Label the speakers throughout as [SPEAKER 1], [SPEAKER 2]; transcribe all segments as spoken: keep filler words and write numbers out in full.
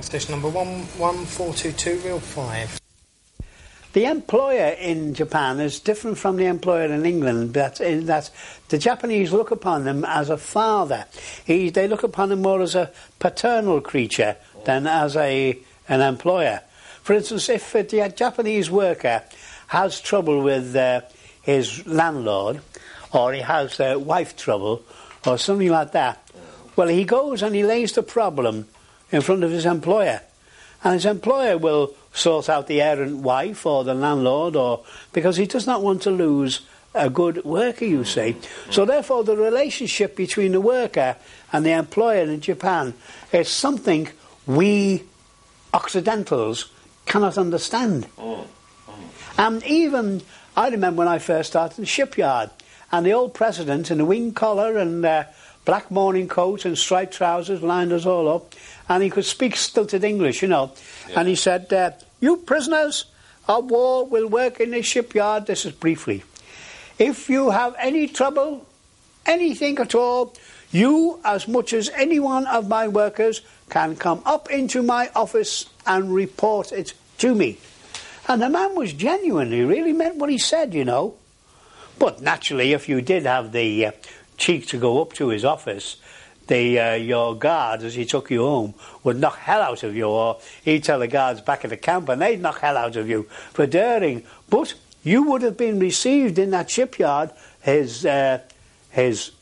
[SPEAKER 1] Station number one one four two two, real five.
[SPEAKER 2] The employer in Japan is different from the employer in England. That, in that the Japanese look upon them as a father. He, they look upon him more as a paternal creature than as a an employer. For instance, if a Japanese worker has trouble with uh, his landlord, or he has uh, wife trouble, or something like that, well, he goes and he lays the problem in front of his employer. And his employer will sort out the errant wife or the landlord, or because he does not want to lose a good worker, you see. So therefore the relationship between the worker and the employer in Japan is something we Occidentals cannot understand. And even, I remember when I first started in the shipyard, and the old president in a wing collar and uh, black morning coat and striped trousers lined us all up, and he could speak stilted English, you know. Yeah. And he said, uh, you prisoners of war will work in this shipyard, this is briefly. If you have any trouble, anything at all, you, as much as any one of my workers, can come up into my office and report it to me. And the man was genuinely, really meant what he said, you know. But naturally, if you did have the uh, cheek to go up to his office, the uh, your guard, as he took you home, would knock hell out of you, or he'd tell the guards back at the camp and they'd knock hell out of you for daring. But you would have been received in that shipyard. His uh, his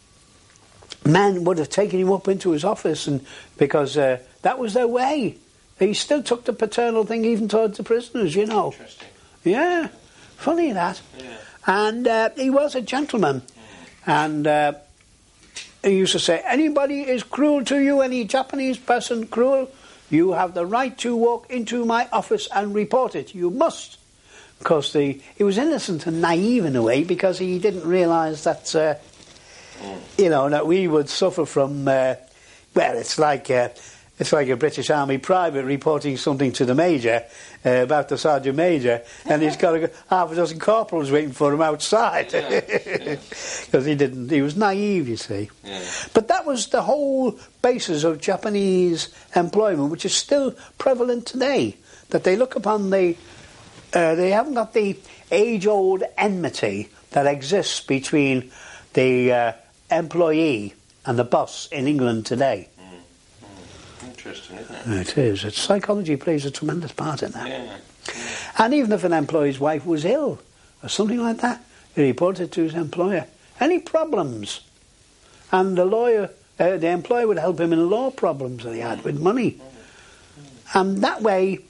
[SPEAKER 2] man would have taken him up into his office, and because uh, that was their way. He still took the paternal thing even towards the prisoners, you know.
[SPEAKER 3] Interesting.
[SPEAKER 2] Yeah, funny that.
[SPEAKER 3] Yeah.
[SPEAKER 2] And uh, he was a gentleman, and uh, he used to say, anybody is cruel to you, any Japanese person cruel, you have the right to walk into my office and report it. You must. Because the, he was innocent and naive in a way, because he didn't realise that, uh, you know, that we would suffer from, uh, well, it's like... Uh, It's like a British Army private reporting something to the Major uh, about the Sergeant Major, and he's got a, half a dozen corporals waiting for him outside. Because yeah, yeah. he didn't, he was naive, you see.
[SPEAKER 3] Yeah.
[SPEAKER 2] But that was the whole basis of Japanese employment, which is still prevalent today. That they look upon the, uh, they haven't got the age-old enmity that exists between the uh, employee and the boss in England today.
[SPEAKER 3] Interesting, isn't it?
[SPEAKER 2] It is. It's, psychology plays a tremendous part in that.
[SPEAKER 3] Yeah. Yeah.
[SPEAKER 2] And even if an employee's wife was ill or something like that, he reported to his employer. Any problems? And the lawyer, uh, the employer would help him in law problems that he had with money. And that way,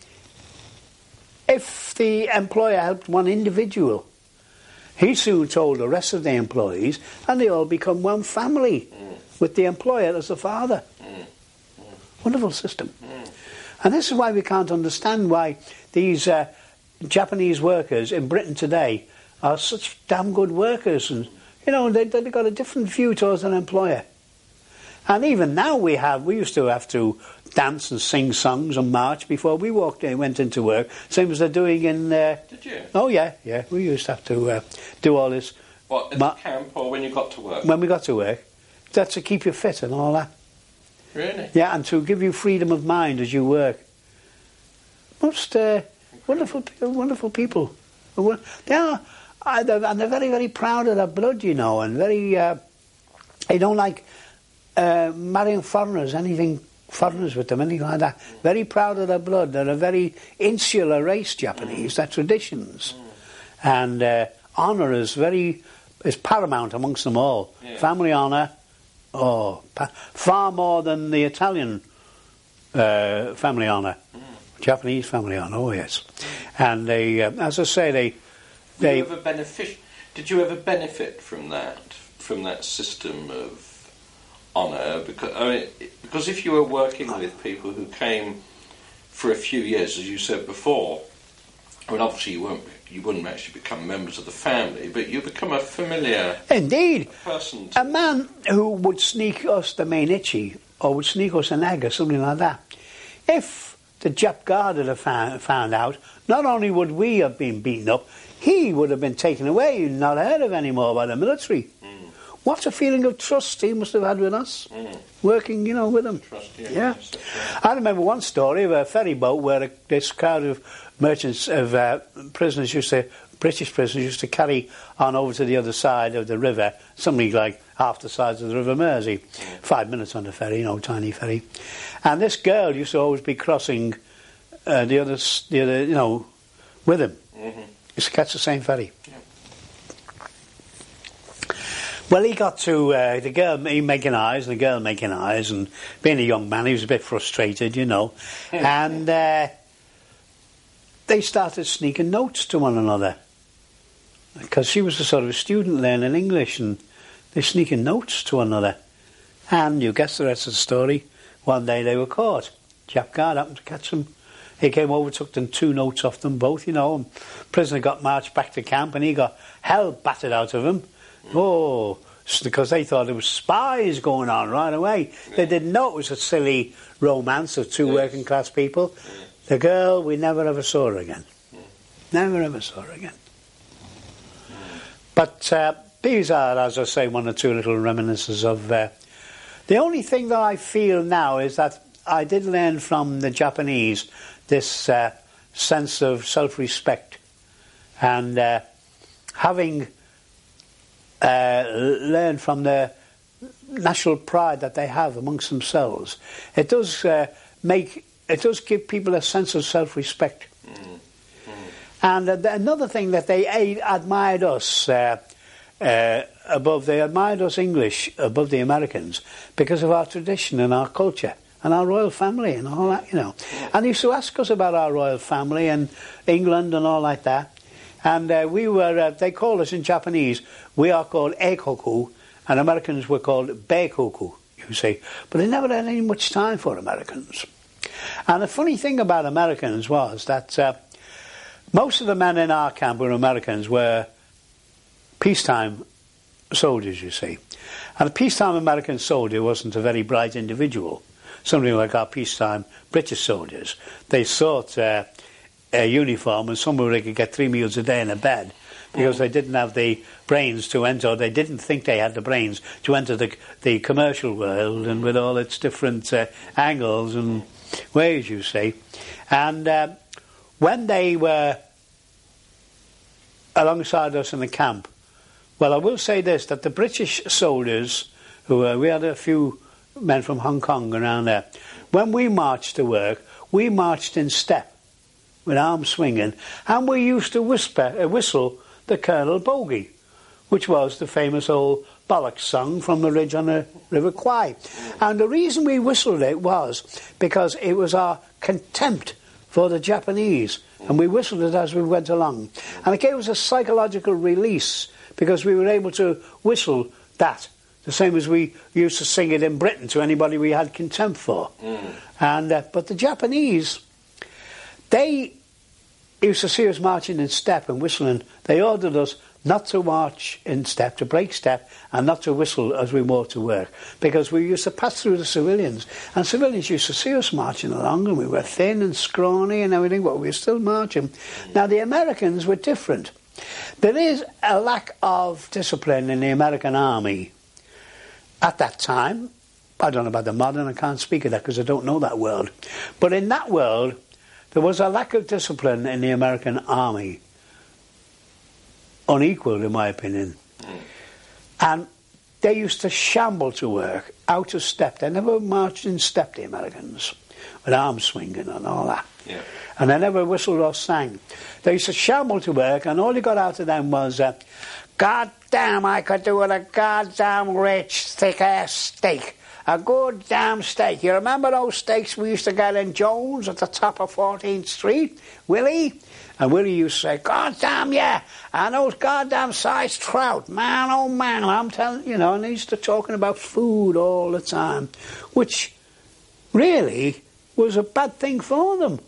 [SPEAKER 2] if the employer helped one individual, he soon told the rest of the employees, and they all become one family with the employer as the father. Wonderful system. Mm. And this is why we can't understand why these uh, Japanese workers in Britain today are such damn good workers. And, you know, they, they've got a different view towards an employer. And even now we have, we used to have to dance and sing songs and march before we walked in, went into work. Same as they're doing in... Uh,
[SPEAKER 3] Did you?
[SPEAKER 2] Oh, yeah, yeah. We used to have to uh, do all this.
[SPEAKER 3] What, at the camp or when you got to work?
[SPEAKER 2] When we got to work. That's to keep you fit and all that.
[SPEAKER 3] Really?
[SPEAKER 2] Yeah, and to give you freedom of mind as you work. Most uh, wonderful, wonderful people. They are, and they're very, very proud of their blood, you know, and very. Uh, they don't like uh, marrying foreigners, anything foreigners with them, anything like that. Mm. Very proud of their blood. They're a very insular race, Japanese. Mm. Their traditions, mm. and uh, honour is very is paramount amongst them all. Yeah. Family honour. Oh, far more than the Italian uh, family honour, mm. Japanese family honour. Oh yes, and they, uh, as I say, they. they
[SPEAKER 3] you ever benefit? Did you ever benefit from that? From that system of honour? Because I mean, because if you were working with people who came for a few years, as you said before, I mean, obviously you weren't. You wouldn't actually become members of the family, but you become a familiar
[SPEAKER 2] Indeed.
[SPEAKER 3] person.
[SPEAKER 2] A man who would sneak us the Mainichi, or would sneak us an egg or something like that. If the Jap guard had found, found out, not only would we have been beaten up, he would have been taken away and not heard of anymore by the military. Mm. what a feeling of trust he must have had with us,
[SPEAKER 3] Mm.
[SPEAKER 2] working, you know, with him.
[SPEAKER 3] Trust, yeah.
[SPEAKER 2] Yeah.
[SPEAKER 3] Yes, that's right.
[SPEAKER 2] I remember one story of a ferry boat where a, this crowd of merchants, of uh, prisoners used to, British prisoners used to carry on over to the other side of the river, something like half the size of the River Mersey.
[SPEAKER 3] Mm.
[SPEAKER 2] Five minutes on the ferry, you know, tiny ferry. And this girl used to always be crossing uh, the other, s- the other, you know, with him.
[SPEAKER 3] Mm-hmm.
[SPEAKER 2] Used to catch the same ferry.
[SPEAKER 3] Yeah.
[SPEAKER 2] Well, he got to uh, the girl he making eyes and the girl making eyes, and being a young man, he was a bit frustrated, you know. and uh, they started sneaking notes to one another because she was a sort of a student learning English, and they're sneaking notes to one another. And you guess the rest of the story. One day they were caught. Jap guard happened to catch them. He came over, took them two notes off them both, you know. And prisoner got marched back to camp, and he got hell battered out of him. Oh, s- because they thought there was spies going on right away. They didn't know it was a silly romance of two
[SPEAKER 3] Yes.
[SPEAKER 2] working class people. The girl, we never ever saw her again. Never ever saw her again. But uh, these are, as I say, one or two little reminiscences of... Uh, the only thing that I feel now is that I did learn from the Japanese this uh, sense of self-respect and uh, having uh, learned from the national pride that they have amongst themselves. It does uh, make, it does give people a sense of self-respect. And uh, th- another thing that they a- admired us uh, uh, above, they admired us English above the Americans because of our tradition and our culture and our royal family and all that, you know. And they used to ask us about our royal family and England and all like that. And uh, we were, uh, they called us in Japanese, we are called Eikoku, and Americans were called Beikoku, you see. But they never had any much time for Americans. And the funny thing about Americans was that uh, most of the men in our camp were Americans, were peacetime soldiers, you see. And a peacetime American soldier wasn't a very bright individual. Something like our peacetime British soldiers. They sought uh, a uniform and somewhere they could get three meals a day in a bed because they didn't have the brains to enter, or they didn't think they had the brains to enter the, the commercial world and with all its different uh, angles and ways, you see. And... Uh, when they were alongside us in the camp, well, I will say this, that the British soldiers, who were, we had a few men from Hong Kong around there, when we marched to work, we marched in step, with arms swinging, and we used to whisper, uh, whistle the Colonel Bogey, which was the famous old bollocks song from the ridge on the River Kwai. And the reason we whistled it was because it was our contempt for the Japanese, and we whistled it as we went along. And it gave us a psychological release, because we were able to whistle that, the same as we used to sing it in Britain to anybody we had contempt for. Mm. And uh, but the Japanese, they used to see us marching in step and whistling. They ordered us not to march in step, to break step, and not to whistle as we walked to work, because we used to pass through the civilians, and civilians used to see us marching along, and we were thin and scrawny and everything, but we were still marching. Now the Americans were different. There is a lack of discipline in the American army at that time. I don't know about the modern, I can't speak of that because I don't know that world. But in that world, there was a lack of discipline in the American army. Unequalled, in my opinion. Mm. And they used to shamble to work, out of step. They never marched in step, the Americans, with arms swinging and all that. Yeah. And they never whistled or sang. They used to shamble to work, and all you got out of them was, uh, God damn, I could do with a goddamn rich, thick-ass steak. A good damn steak. You remember those steaks we used to get in Jones at the top of fourteenth Street, Willie? And Willie used to say, God damn, yeah, and those goddamn sized trout, man, oh man, I'm telling you, know, and they used to talking about food all the time, which really was a bad thing for them.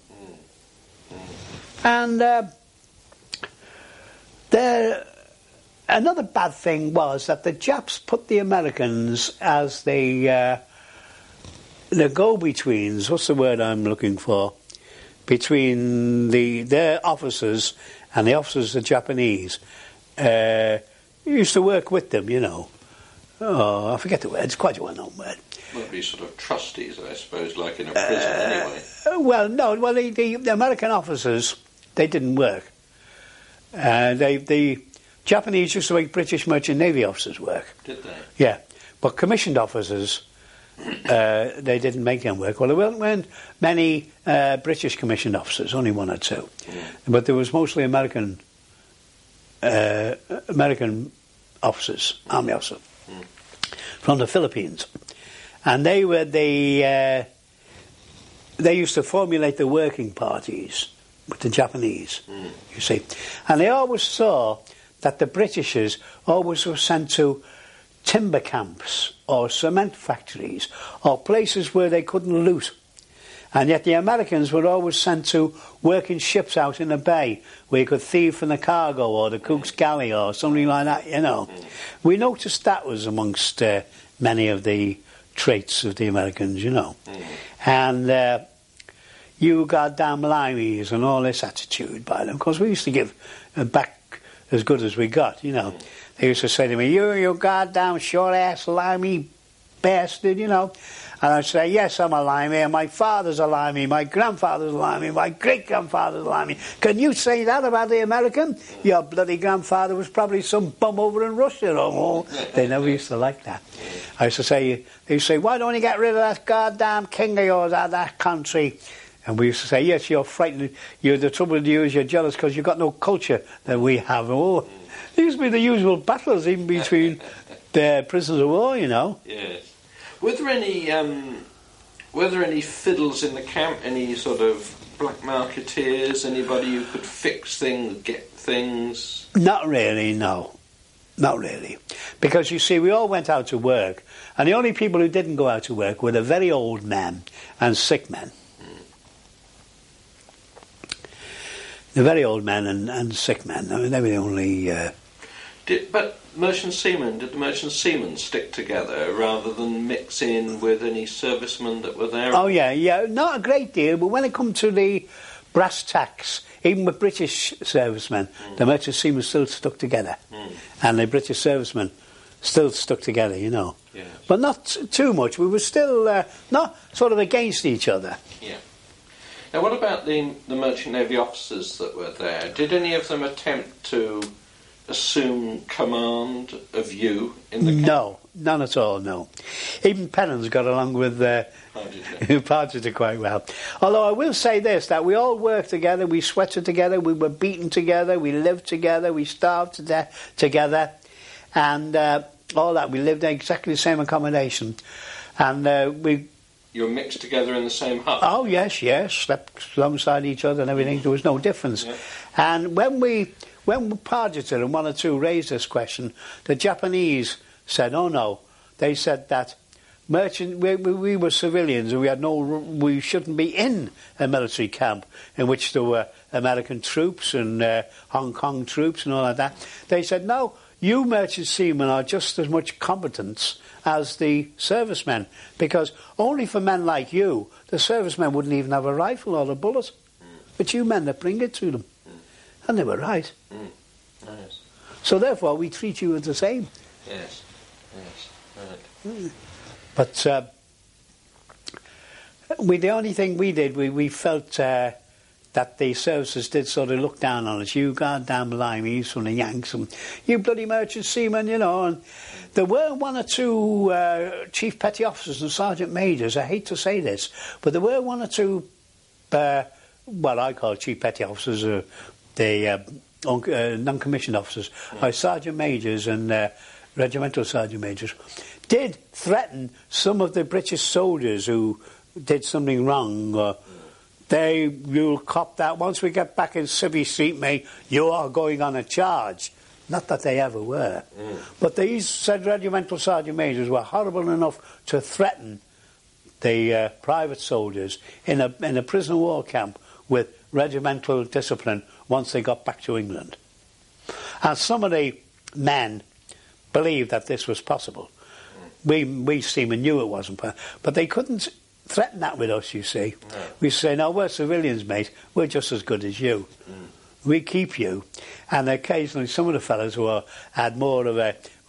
[SPEAKER 2] And uh, there, another bad thing was that the Japs put the Americans as the, uh, the go-betweens, what's the word I'm looking for? Between the their officers and the officers of the Japanese. Uh, used to work with them, you know. oh, I forget the word, it's quite a well-known word.
[SPEAKER 3] Well, be sort of trustees, I suppose, like in a prison uh, anyway.
[SPEAKER 2] Well, no, well, the, the, the American officers, they didn't work. Uh, they, the Japanese used to make British Merchant Navy officers work.
[SPEAKER 3] Did they?
[SPEAKER 2] Yeah, but commissioned officers, uh, they didn't make them work. Well, there weren't many uh, British commissioned officers, only one or two. Mm. But there was mostly American uh, American officers, mm. army officers, mm. from the Philippines. And they were the, uh, they used to formulate the working parties with the Japanese, mm. you see. And they always saw that the Britishers always were sent to timber camps or cement factories or places where they couldn't loot. And yet the Americans were always sent to working ships out in the bay where you could thieve from the cargo or the cook's galley or something like that, you know. Mm. We noticed that was amongst uh, many of the traits of the Americans, you know. Mm. And uh, you goddamn limeys and all this attitude by them, because we used to give uh, back as good as we got, you know. Mm. They used to say to me, you, you goddamn short-ass limey bastard, you know. And I'd say, yes, I'm a limey, and my father's a limey, my grandfather's a limey, my great-grandfather's a limey. Can you say that about the American? Your bloody grandfather was probably some bum over in Russia. Oh, they never used to like that. I used to say, they used to say, why don't you get rid of that goddamn king of yours out of that country? And we used to say, yes, you're frightened. You're, the trouble with you is you're jealous because you've got no culture that we have. Oh, there used to be the usual battles even between the prisoners of war, you know.
[SPEAKER 3] Yes. Were there any um, were there any fiddles in the camp? Any sort of black marketeers? Anybody who could fix things, get things?
[SPEAKER 2] Not really, no. Not really. Because, you see, we all went out to work, and the only people who didn't go out to work were the very old men and sick men. Mm. The very old men and, and sick men. I mean, they were the only... Uh,
[SPEAKER 3] Did, but merchant seamen, did the merchant seamen stick together rather than mix in with any servicemen that were there?
[SPEAKER 2] Oh, yeah, yeah, not a great deal, but when it come to the brass tacks, even with British servicemen, mm. the merchant seamen still stuck together. Mm. And the British servicemen still stuck together, you know.
[SPEAKER 3] Yes.
[SPEAKER 2] But not too much. We were still uh, not sort of against each other.
[SPEAKER 3] Yeah. Now, what about the, the merchant navy officers that were there? Did any of them attempt to assume command of you in the camp?
[SPEAKER 2] No, none at all, no. Even Pennons got along with uh, Pargeter quite well. Although I will say this, that we all worked together, we sweated together, we were beaten together, we lived together, we starved to death together, and uh, all that. We lived in exactly the same accommodation. And uh, we...
[SPEAKER 3] You were mixed together in the same hut?
[SPEAKER 2] Oh, yes, yes, slept alongside each other and everything. There was no difference. Yeah. And when we... When Pargeter and one or two raised this question, the Japanese said, "Oh no," they said that merchant we, we were civilians and we had no, we shouldn't be in a military camp in which there were American troops and uh, Hong Kong troops and all like that. They said, "No, you merchant seamen are just as much competence as the servicemen, because only for men like you, the servicemen wouldn't even have a rifle or a bullet. But you men that bring it to them." And they were right.
[SPEAKER 3] Mm. Nice.
[SPEAKER 2] So therefore, we treat you as the same.
[SPEAKER 3] Yes. Yes. Right. Mm.
[SPEAKER 2] But uh, we, the only thing we did, we, we felt uh, that the services did sort of look down on us. You goddamn limeys from the Yanks, and you bloody merchant seamen, you know. And there were one or two uh, chief petty officers and sergeant majors. I hate to say this, but there were one or two, uh, well, I call chief petty officers. Uh, The uh, uh, non-commissioned officers, yeah. uh, sergeant majors and uh, regimental sergeant majors, did threaten some of the British soldiers who did something wrong. Uh, they, you'll cop that. Once we get back in Civvy Street, mate, you are going on a charge. Not that they ever were. Mm. But these said regimental sergeant majors were horrible enough to threaten the uh, private soldiers in a, in a prison war camp with regimental discipline once they got back to England. And some of the men believed that this was possible. We, we seamen knew it wasn't, but they couldn't threaten that with us, you see. No. We say, no, we're civilians, mate, we're just as good as you. Mm. We keep you. And occasionally some of the fellows who are, had more of a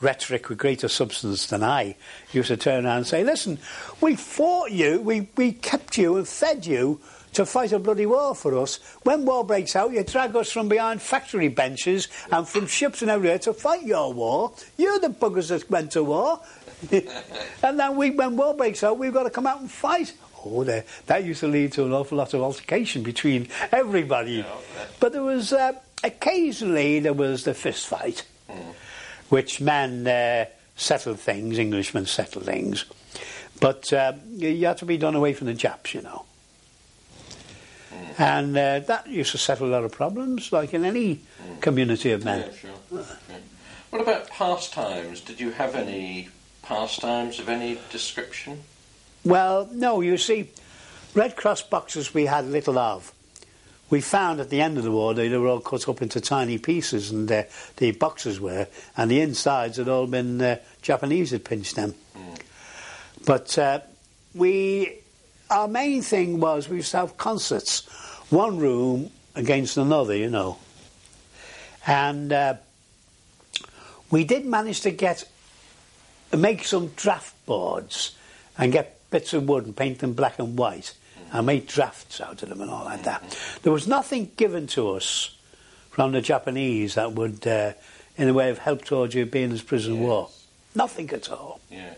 [SPEAKER 2] rhetoric with greater substance than I, used to turn around and say, listen, we fought you, we, we kept you and fed you to fight a bloody war for us. When war breaks out, you drag us from behind factory benches and from ships and everywhere to fight your war. You're the buggers that went to war. And then we, when war breaks out, we've got to come out and fight. Oh, there, that used to lead to an awful lot of altercation between everybody. Yeah, but there was, uh, occasionally there was the fist fight, mm. which men uh, settled things, Englishmen settled things. But uh, you had to be done away from the Japs, you know. Mm. And uh, that used to settle a lot of problems, like in any mm. community of men.
[SPEAKER 3] Yeah, sure. Okay. What about pastimes? Did you have any pastimes of any description?
[SPEAKER 2] Well, no, you see, Red Cross boxes we had little of. We found at the end of the war they were all cut up into tiny pieces, and uh, the boxes were, and the insides had all been, uh, Japanese had pinched them. Mm. But uh, we, our main thing was we used to have concerts, one room against another, you know. And uh, we did manage to get, make some draft boards and get bits of wood and paint them black and white and make drafts out of them and all like that. There was nothing given to us from the Japanese that would, uh, in a way, have helped towards you being in this prison yes. war. Nothing at all.
[SPEAKER 3] Yes.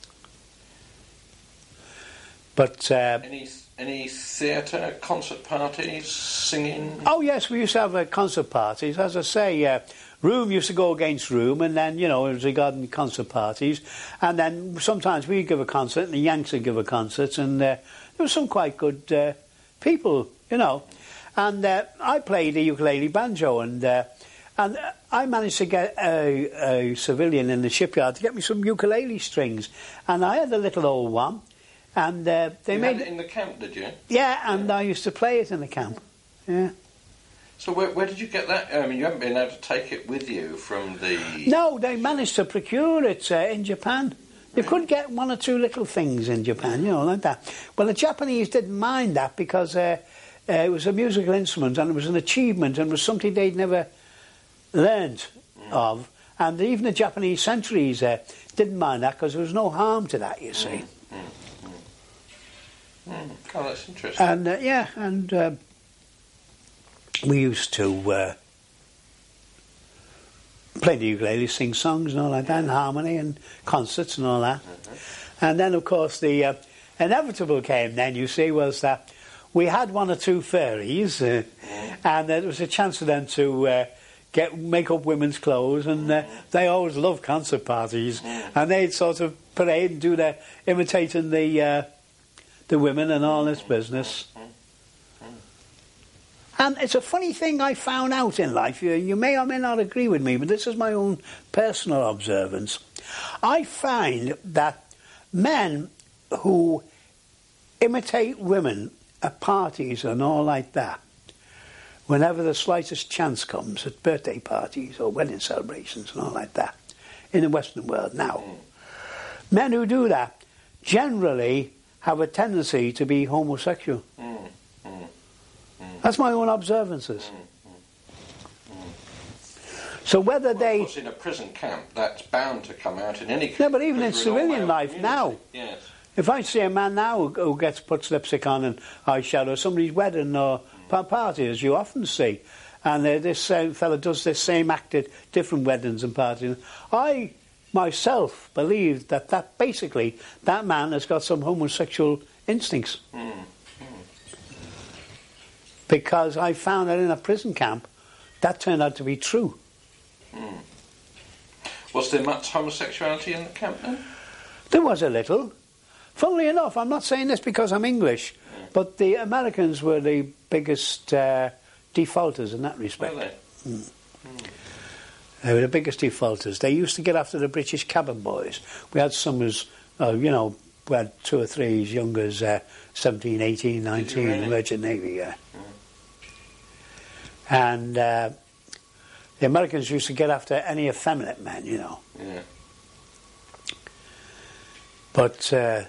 [SPEAKER 2] But uh,
[SPEAKER 3] any any theatre, concert parties, singing?
[SPEAKER 2] Oh yes, we used to have uh, concert parties. As I say, uh, room used to go against room, and then, you know, it was regarding concert parties. And then sometimes we'd give a concert, and the Yanks would give a concert, and uh, there were some quite good uh, people, you know. And uh, I played a ukulele banjo, and uh, and I managed to get a, a civilian in the shipyard to get me some ukulele strings. And I had a little old one, and uh, they
[SPEAKER 3] you
[SPEAKER 2] made
[SPEAKER 3] had it in the camp, did you?
[SPEAKER 2] Yeah, and yeah. I used to play it in the camp. Yeah.
[SPEAKER 3] So where, where did you get that? I mean, you haven't been able to take it with you from the...
[SPEAKER 2] No, they managed to procure it uh, in Japan. You could get one or two little things in Japan, you know, like that. Well, the Japanese didn't mind that because uh, uh, it was a musical instrument and it was an achievement and it was something they'd never learned mm. of. And even the Japanese sentries uh, didn't mind that because there was no harm to that, you see.
[SPEAKER 3] Mm. Mm. Mm. Oh, that's interesting.
[SPEAKER 2] And, uh, yeah, and... Uh, we used to uh, play the ukulele, sing songs and all like that, and harmony and concerts and all that. Mm-hmm. And then, of course, the uh, inevitable came then, you see, was that we had one or two fairies, uh, mm-hmm. and there was a chance for them to uh, get make up women's clothes, and uh, they always loved concert parties, mm-hmm. and they'd sort of parade and do their imitating the uh, the women and all this business. And it's a funny thing I found out in life. You, you may or may not agree with me, but this is my own personal observance. I find that men who imitate women at parties and all like that, whenever the slightest chance comes at birthday parties or wedding celebrations and all like that, in the Western world now, men who do that generally have a tendency to be homosexual. Mm. That's my own observances. Mm, mm, mm. So whether
[SPEAKER 3] well,
[SPEAKER 2] they...
[SPEAKER 3] Of course, in a prison camp, that's bound to come out in any...
[SPEAKER 2] No, but even in civilian life now.
[SPEAKER 3] Yes.
[SPEAKER 2] If I see a man now who, who gets puts lipstick on and eyeshadow, somebody's wedding or mm. party, as you often see, and uh, this same fella does this same act at different weddings and parties, I myself believe that, that basically that man has got some homosexual instincts. Mm. Because I found that in a prison camp, that turned out to be true.
[SPEAKER 3] Mm. Was there much homosexuality in the camp then?
[SPEAKER 2] There was a little. Funnily enough, I'm not saying this because I'm English, yeah. but the Americans were the biggest uh, defaulters in that respect.
[SPEAKER 3] Were they?
[SPEAKER 2] Mm. Mm. They were the biggest defaulters. They used to get after the British cabin boys. We had some as, uh, you know, we had two or three as young as uh, seventeen, eighteen, nineteen, really? Merchant Navy, yeah. Mm. And uh, the Americans used to get after any effeminate men, you know.
[SPEAKER 3] Yeah.
[SPEAKER 2] But uh,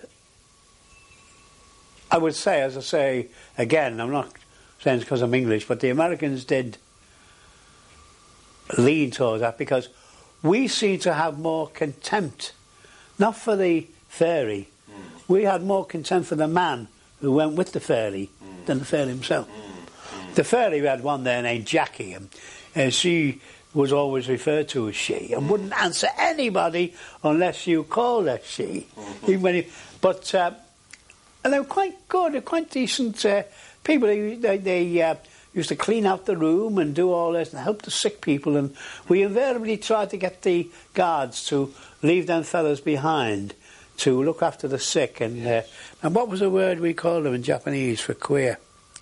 [SPEAKER 2] I would say, as I say, again, I'm not saying it's because I'm English, but the Americans did lean towards that because we seem to have more contempt, not for the fairy. Mm. We had more contempt for the man who went with the fairy mm. than the fairy himself. Mm. Mm. The fairy, we had one there named Jackie, and uh, she was always referred to as she, and mm. wouldn't answer anybody unless you called her she. Mm-hmm. Even when you, but uh, and they were quite good, they're quite decent uh, people. They, they, they uh, used to clean out the room and do all this and help the sick people, and we invariably tried to get the guards to leave them fellas behind to look after the sick. And yes. uh, and what was the word we called them in Japanese for queer?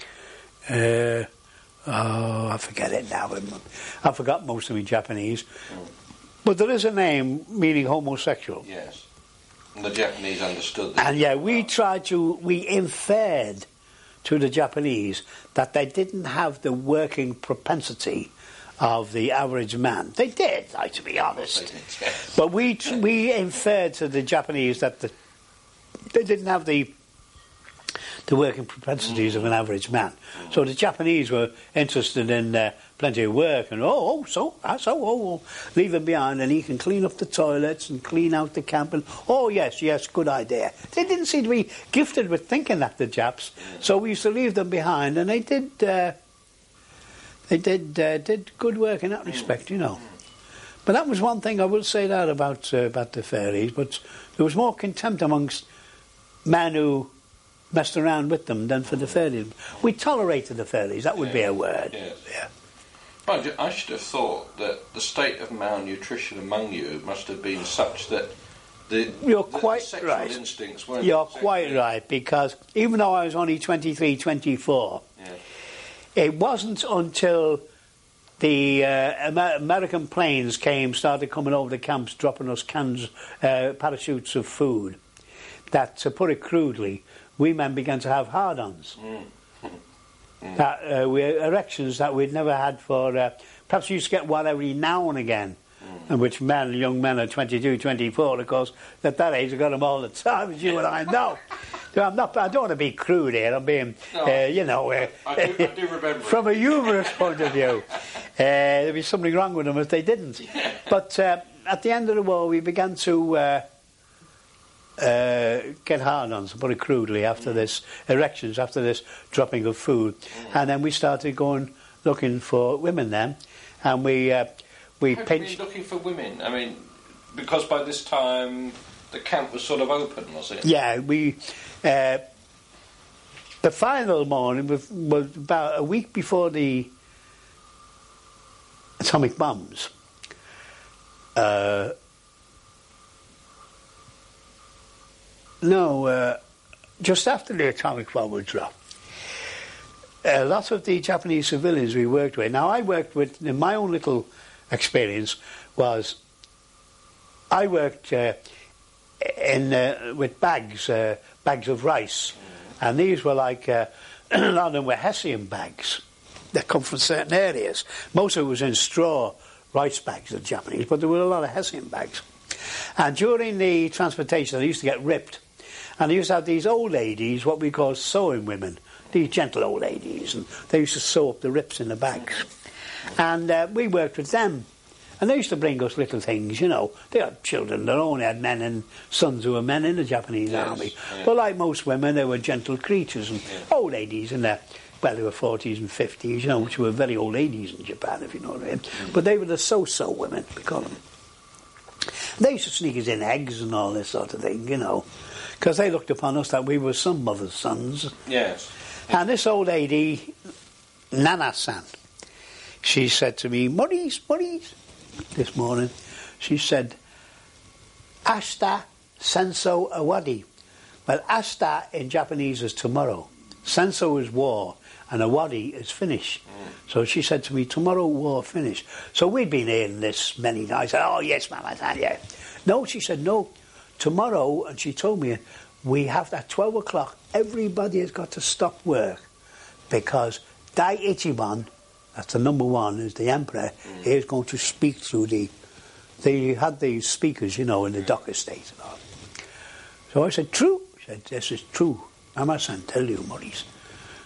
[SPEAKER 2] Uh, oh, I forget it now. I forgot most of them in Japanese. Mm. But there is a name meaning homosexual.
[SPEAKER 3] Yes. And the Japanese understood that.
[SPEAKER 2] And yeah, we tried to, we inferred to the Japanese that they didn't have the working propensity of the average man. They did, like, to be honest. Did, yes. But we we inferred to the Japanese that the, they didn't have the the working propensities mm. of an average man. Mm. So the Japanese were interested in uh, plenty of work, and oh, oh so, that's oh, oh, leave him behind, and he can clean up the toilets and clean out the camp, and oh, yes, yes, good idea. They didn't seem to be gifted with thinking that, the Japs, mm. so we used to leave them behind, and they did, uh, they did, uh, did good work in that respect, you know. But that was one thing I will say that about, uh, about the fairies, but there was more contempt amongst men who messed around with them than for the fairies. We tolerated the fairies, that would yeah. be a word.
[SPEAKER 3] Yes.
[SPEAKER 2] Yeah.
[SPEAKER 3] Well, I should have thought that the state of malnutrition among you must have been such that the,
[SPEAKER 2] You're
[SPEAKER 3] the,
[SPEAKER 2] quite
[SPEAKER 3] the sexual
[SPEAKER 2] right.
[SPEAKER 3] instincts weren't...
[SPEAKER 2] You're quite right, because even though I was only twenty-three, twenty-four, yeah. it wasn't until the uh, Amer- American planes came, started coming over the camps, dropping us cans, uh, parachutes of food, that, to put it crudely, we men began to have hard-ons. Mm. Mm. That, uh, we, erections that we'd never had for... Uh, perhaps you used to get one every now and again, mm. in which men, young men at twenty-two, twenty-four, of course, at that age, have got them all the time, as you and I know. So I'm not, I don't want to be crude here, I'm being, no, uh, you know... Uh,
[SPEAKER 3] I, do, I do remember
[SPEAKER 2] from a humorous point of view. Uh, there'd be something wrong with them if they didn't. Yeah. But uh, at the end of the war, we began to... Uh, Uh, get hard-ons, to put it crudely, after mm. this erections, after this dropping of food, mm. and then we started going looking for women then, and we uh, we
[SPEAKER 3] How
[SPEAKER 2] pinched.
[SPEAKER 3] Do you mean looking for women? I mean, because by this time the camp was sort of open, was it?
[SPEAKER 2] Yeah, we. Uh, the final morning was, was about a week before the atomic bombs. Uh, No, uh, just after the atomic bomb was dropped, a lot of the Japanese civilians we worked with, now I worked with, in my own little experience was, I worked uh, in uh, with bags, uh, bags of rice, and these were like, uh, a lot of them were Hessian bags that come from certain areas. Most of it was in straw rice bags, the Japanese, but there were a lot of Hessian bags. And during the transportation, they used to get ripped. And they used to have these old ladies, what we call sewing women, these gentle old ladies, and they used to sew up the rips in the bags. And uh, we worked with them. And they used to bring us little things, you know. They had children, they only had men and sons who were men in the Japanese
[SPEAKER 3] yes,
[SPEAKER 2] army.
[SPEAKER 3] Yeah.
[SPEAKER 2] But like most women, they were gentle creatures, and yeah. old ladies in their, well, they were forties and fifties, you know, which were very old ladies in Japan, if you know what I mean. Mm. But they were the so-so women, we call them. They used to sneak us in eggs and all this sort of thing, you know, because they looked upon us that we were some mother's sons.
[SPEAKER 3] Yes.
[SPEAKER 2] And this old lady, Nana-san, she said to me, Maurice, Maurice, this morning, she said, Ashita senso awadi. Well, ashita in Japanese is tomorrow. Senso is war, and awadi is finish. Mm. So she said to me, tomorrow war finish. So we'd been hearing this many nights. I said, oh, yes, Mama, yeah. No, she said, no, tomorrow, and she told me, we have at twelve o'clock, everybody has got to stop work, because Dai Ichiban, that's the number one, is the emperor, mm. is going to speak through the... They had these speakers, you know, in the dock estate and all. So I said, true? She said, this is true. I mustn't tell you, Maurice.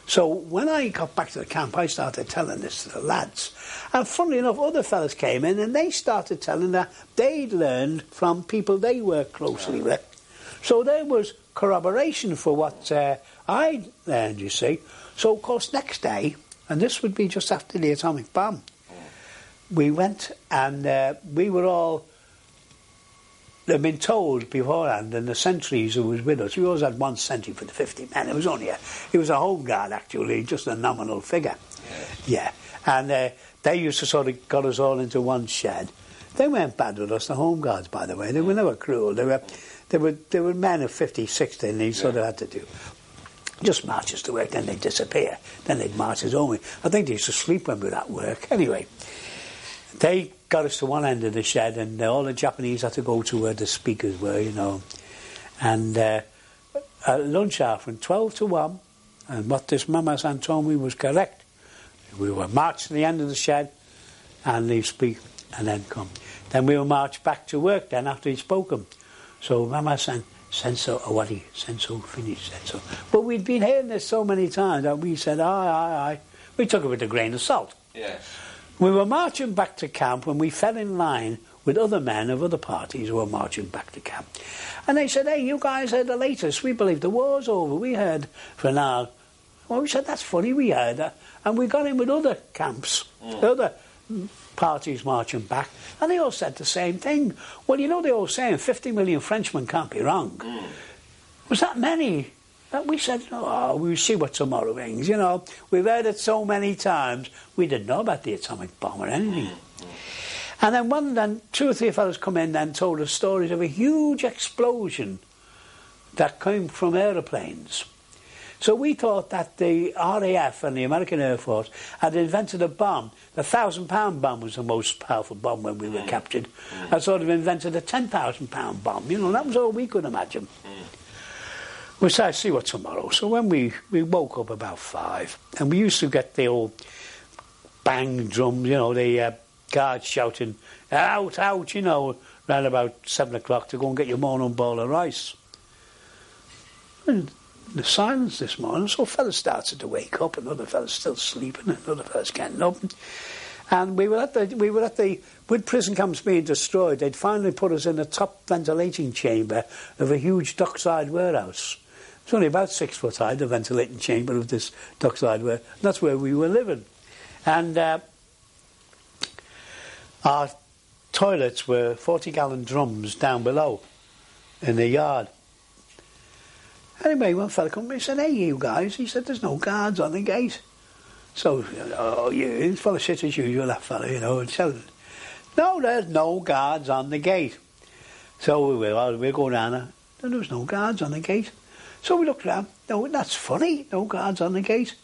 [SPEAKER 2] So when I got back to the camp, I started telling this to the lads. And funnily enough, other fellas came in and they started telling that they'd learned from people they worked closely yeah. with. So there was corroboration for what uh, I'd learned, you see. So, of course, next day, and this would be just after the atomic bomb, we went and uh, we were all... They'd been told beforehand, and the sentries who was with us, we always had one sentry for the fifty men. It was only a, it was a home guard actually, just a nominal figure. Yes. Yeah, and uh, they used to sort of got us all into one shed. They weren't bad with us, the home guards, by the way. They were never cruel. They were, they were, they were men of fifty, sixty, and they yeah. sort of had to do just march us to work. Then they'd disappear. Then they'd march us home. I think they used to sleep when we were at work. Anyway, they got us to one end of the shed, and uh, all the Japanese had to go to where the speakers were, you know. And uh, at lunch hour from twelve to one, and what this Mama-san told me was correct. We were marched to the end of the shed, and they speak, and then come. Then we were marched back to work then after he'd spoken. So Mama-san, senso awari, senso finish, senso. But we'd been hearing this so many times that we said, aye, aye, aye. We took it with a grain of salt.
[SPEAKER 3] Yes.
[SPEAKER 2] We were marching back to camp when we fell in line with other men of other parties who were marching back to camp. And they said, hey, you guys are the latest. We believe the war's over. We heard for now. Well, we said, that's funny, we heard that. And we got in with other camps, mm. other parties marching back, and they all said the same thing. Well, you know, they all saying fifty million Frenchmen can't be wrong. Mm. Was that many? That we said, oh, we'll see what tomorrow brings, you know. We've heard it so many times, we didn't know about the atomic bomb or anything. Mm. And then one, then two or three fellows come in and told us stories of a huge explosion that came from aeroplanes. So we thought that the R A F and the American Air Force had invented a bomb. The thousand pound bomb was the most powerful bomb when we were captured. Mm. Had sort of invented a ten thousand pound bomb. You know, that was all we could imagine. Mm. We said, see what tomorrow. So when we, we woke up about five, and we used to get the old bang drums, you know, the uh, guards shouting, out, out, you know, around about seven o'clock to go and get your morning bowl of rice. And the silence this morning, so fellas started to wake up, and other fellas still sleeping, and other fellas getting up. And we were at the, we were at the, with prison camps being destroyed, they'd finally put us in the top ventilating chamber of a huge dockside warehouse. It's only about six foot high, the ventilating chamber of this dockside warehouse. That's where we were living. And uh, our toilets were forty gallon drums down below in the yard. Anyway, one fella come and he said, hey, you guys, he said, there's no guards on the gate. So, oh, yeah, he's full of shit as usual, that fella, you know, and so, no, there's no guards on the gate. So we were, we go down there, and there was no guards on the gate. So we looked around, no, that's funny, no guards on the gate.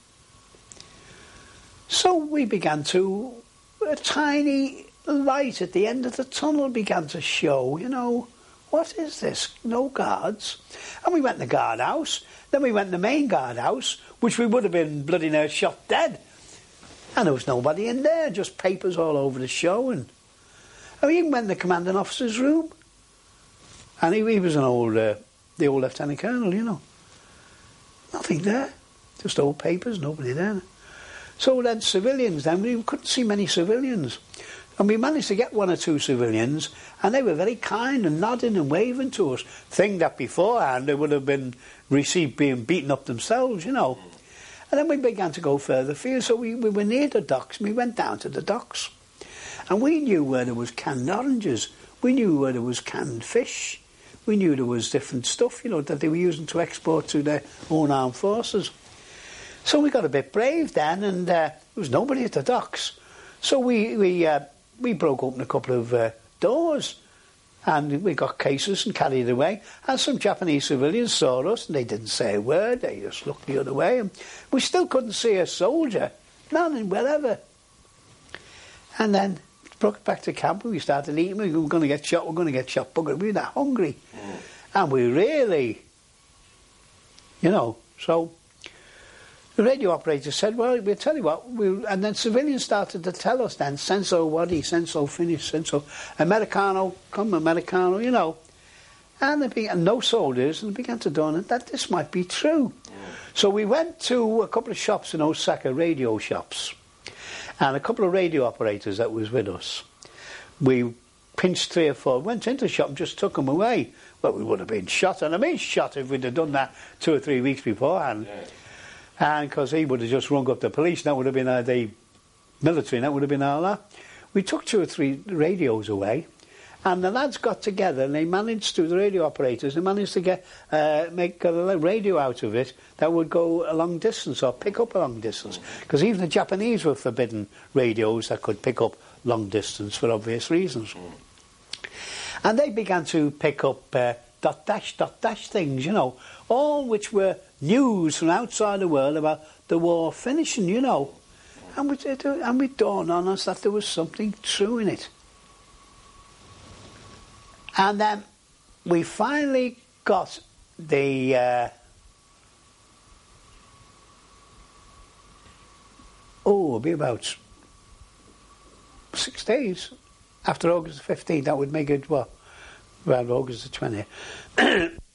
[SPEAKER 2] So we began to, a tiny light at the end of the tunnel began to show, you know, what is this? No guards. And we went in the guardhouse, then we went in the main guardhouse, which we would have been bloody near shot dead. And there was nobody in there, just papers all over the show. And, and we even went in the commanding officer's room. And he, he was an old, uh, the old lieutenant colonel, you know. Nothing there, just old papers, nobody there. So then civilians then, we couldn't see many civilians. And we managed to get one or two civilians, and they were very kind and nodding and waving to us. Thing that beforehand they would have been received being beaten up themselves, you know. And then we began to go further afield, so we, we were near the docks, and we went down to the docks. And we knew where there was canned oranges, we knew where there was canned fish, we knew there was different stuff, you know, that they were using to export to their own armed forces. So we got a bit brave then, and uh, there was nobody at the docks. So we we uh, we broke open a couple of uh, doors, and we got cases and carried away. And some Japanese civilians saw us, and they didn't say a word. They just looked the other way. And we still couldn't see a soldier, none, wherever. And then brought back to camp, and we started eating. We were going to get shot. We were going to get shot. But we were that hungry, mm. and we really, you know, so. The radio operator said, well, we'll tell you what, we'll, and then civilians started to tell us then, senso wadi, senso finish, senso Americano, come Americano, you know. And they began, no soldiers, and it began to dawn on that this might be true. Mm. So we went to a couple of shops in Osaka, radio shops, and a couple of radio operators that was with us. We pinched three or four, went into the shop and just took them away. Well, we would have been shot, and I mean shot if we'd have done that two or three weeks beforehand. Yeah. And because he would have just rung up the police, and that would have been uh, the military, and that would have been all that. We took two or three radios away, and the lads got together, and they managed to, the radio operators, they managed to get uh, make a radio out of it that would go a long distance or pick up a long distance. Because mm. even the Japanese were forbidden radios that could pick up long distance for obvious reasons. Mm. And they began to pick up uh, dot dash, dot dash things, you know, all which were news from outside the world about the war finishing, you know. And we, and we dawned on us that there was something true in it. And then we finally got the... Uh, oh, it'll be about six days after August the fifteenth. That would make it, what, around August the twentieth.